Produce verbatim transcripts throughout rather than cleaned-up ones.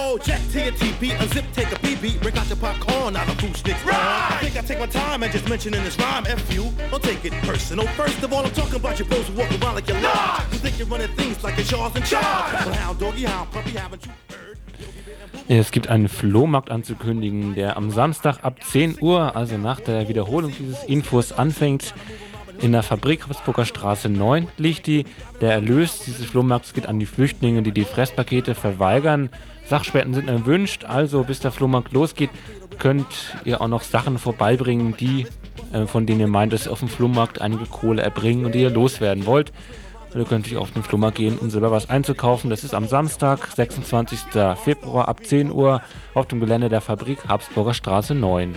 So jet to your teepee, unzip, take a pee-pee, break out your popcorn, out of food sticks. I think I take my time and just mention in this rhyme, F you, don't take it personal. First of all, I'm talking about your bros who walk around like you're large. You think you're running things like it's yours in charge. Well, how doggy, how puppy, haven't you heard? Es gibt einen Flohmarkt anzukündigen, der am Samstag ab zehn Uhr, also nach der Wiederholung dieses Infos, anfängt. In der Fabrik Habsburger Straße neun liegt die. Der Erlös dieses Flohmarkts geht an die Flüchtlinge, die die Fresspakete verweigern. Sachspenden sind erwünscht, also bis der Flohmarkt losgeht, könnt ihr auch noch Sachen vorbeibringen, die, äh, von denen ihr meint, dass ihr auf dem Flohmarkt einige Kohle erbringen und die ihr loswerden wollt. Und ihr könnt euch auf den Flohmarkt gehen, um selber was einzukaufen. Das ist am Samstag, sechsundzwanzigsten Februar ab zehn Uhr auf dem Gelände der Fabrik Habsburger Straße neun.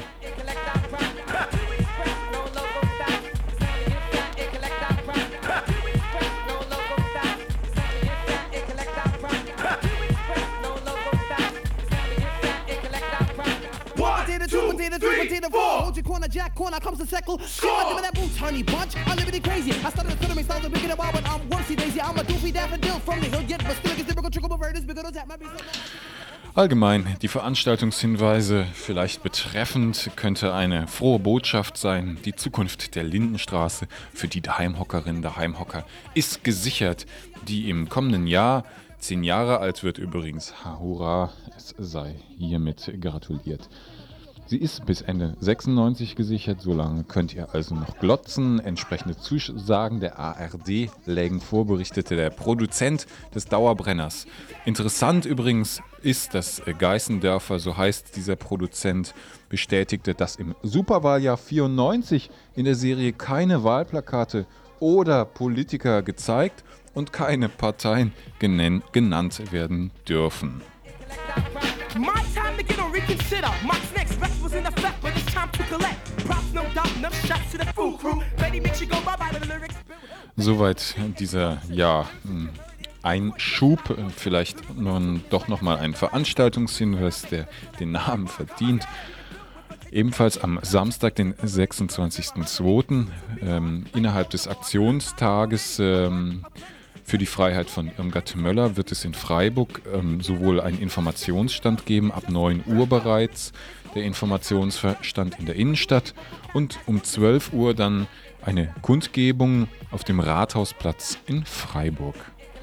Corner, Jack, corner, comes the second. Score! Give me that boots, honey bunch. I'm living crazy. I started to me styles of bigger than wild, but I'm worsey daisy. I'm a doofy daffodil from the hill, yet but still get typical trickle bird is bigger than that. Allgemein, die Veranstaltungshinweise vielleicht betreffend könnte eine frohe Botschaft sein. Die Zukunft der Lindenstraße für die Daheimhockerinnen, Daheimhocker ist gesichert, die im kommenden Jahr zehn Jahre alt wird übrigens. Ha, hurra, es sei hiermit gratuliert. Sie ist bis Ende sechsundneunzig gesichert, solange könnt ihr also noch glotzen. Entsprechende Zusagen der A R D lägen vor, berichtete der Produzent des Dauerbrenners. Interessant übrigens ist, dass Geißendörfer, so heißt dieser Produzent, bestätigte, dass im Superwahljahr vierundneunzig in der Serie keine Wahlplakate oder Politiker gezeigt und keine Parteien genen- genannt werden dürfen. My time to get on reconsider. Mike's next rest was in effect, but it's time to collect. Props, no doubt, enough shots to the food crew. Betty makes you go bye-bye to the lyrics. Soweit dieser, ja, Einschub. Vielleicht nun doch nochmal ein Veranstaltungshinweis, der den Namen verdient. Ebenfalls am Samstag, den sechsundzwanzigsten zweiten Ähm, innerhalb des Aktionstages ähm, für die Freiheit von Irmgard Möller wird es in Freiburg ähm, sowohl einen Informationsstand geben, ab neun Uhr bereits, der Informationsstand in der Innenstadt, und um zwölf Uhr dann eine Kundgebung auf dem Rathausplatz in Freiburg.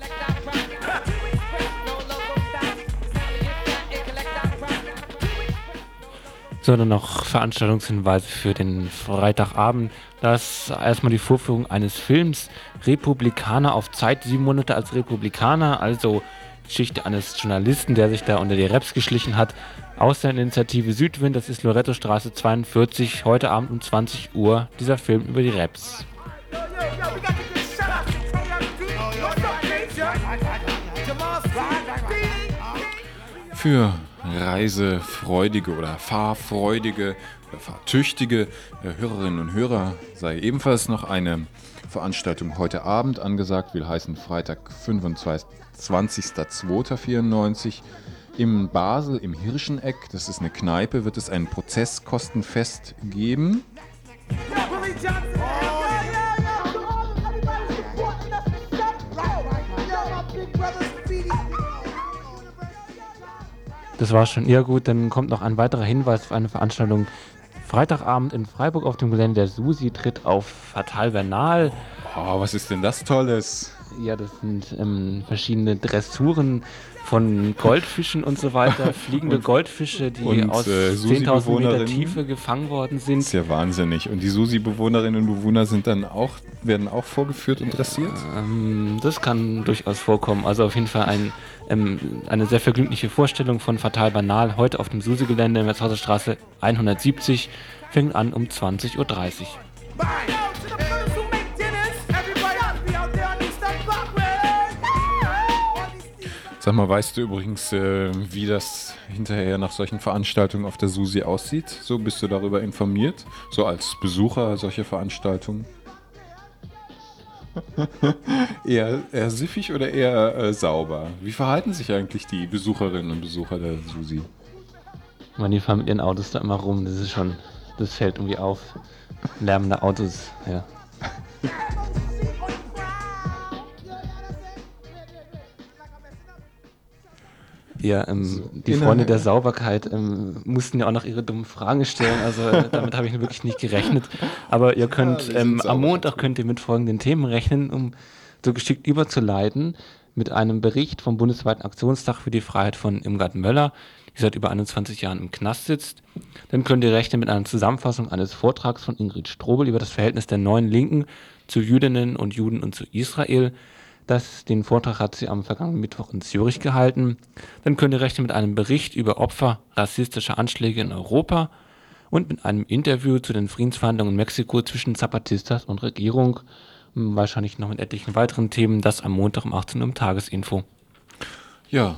So, dann noch Veranstaltungshinweise für den Freitagabend. Das ist erstmal die Vorführung eines Films, Republikaner auf Zeit, sieben Monate als Republikaner, also Geschichte eines Journalisten, der sich da unter die Reps geschlichen hat, aus der Initiative Südwind, das ist Lorettostraße zweiundvierzig, heute Abend um zwanzig Uhr, dieser Film über die Reps. Für reisefreudige oder fahrfreudige oder fahrtüchtige Hörerinnen und Hörer sei ebenfalls noch eine Veranstaltung heute Abend angesagt, will heißen Freitag, fünfundzwanzigsten zweiten vierundneunzig. In Basel im Hirscheneck, das ist eine Kneipe, wird es ein Prozesskostenfest geben. Das war schon eher gut, dann kommt noch ein weiterer Hinweis für eine Veranstaltung. Freitagabend in Freiburg auf dem Gelände der Susi tritt auf Fatal Vernal. Oh, was ist denn das Tolles? Ja, das sind ähm, verschiedene Dressuren von Goldfischen und so weiter. Fliegende und, Goldfische, die und, aus äh, zehntausend Meter Tiefe gefangen worden sind. Das ist ja wahnsinnig. Und die Susi-Bewohnerinnen und Bewohner sind dann auch, werden auch vorgeführt und dressiert? Ähm, das kann durchaus vorkommen. Also auf jeden Fall ein, ähm, eine sehr vergnügliche Vorstellung von Fatal Banal heute auf dem Susi-Gelände in der Straße hundertsiebzig. Fängt an um zwanzig Uhr dreißig. Sag mal, weißt du übrigens, äh, wie das hinterher nach solchen Veranstaltungen auf der Susi aussieht? So, bist du darüber informiert? So als Besucher solcher Veranstaltungen? eher, eher siffig oder eher äh, sauber? Wie verhalten sich eigentlich die Besucherinnen und Besucher der Susi? Man, die fahren mit ihren Autos da immer rum, das ist schon, das fällt irgendwie auf. Lärmende Autos, ja. Ja, ähm, die in Freunde der- der Sauberkeit ähm, mussten ja auch noch ihre dummen Fragen stellen, also äh, damit habe ich wirklich nicht gerechnet. Aber ihr könnt wir sind ähm, sauber am Montag natürlich. könnt ihr mit folgenden Themen rechnen, um so geschickt überzuleiten, mit einem Bericht vom bundesweiten Aktionstag für die Freiheit von Irmgard Möller, die seit über einundzwanzig Jahren im Knast sitzt. Dann könnt ihr rechnen mit einer Zusammenfassung eines Vortrags von Ingrid Strobel über das Verhältnis der neuen Linken zu Jüdinnen und Juden und zu Israel. Das, den Vortrag hat sie am vergangenen Mittwoch in Zürich gehalten. Dann könnt ihr rechnen mit einem Bericht über Opfer rassistischer Anschläge in Europa und mit einem Interview zu den Friedensverhandlungen in Mexiko zwischen Zapatistas und Regierung. Wahrscheinlich noch mit etlichen weiteren Themen. Das am Montag um achtzehn Uhr im Tagesinfo. Ja,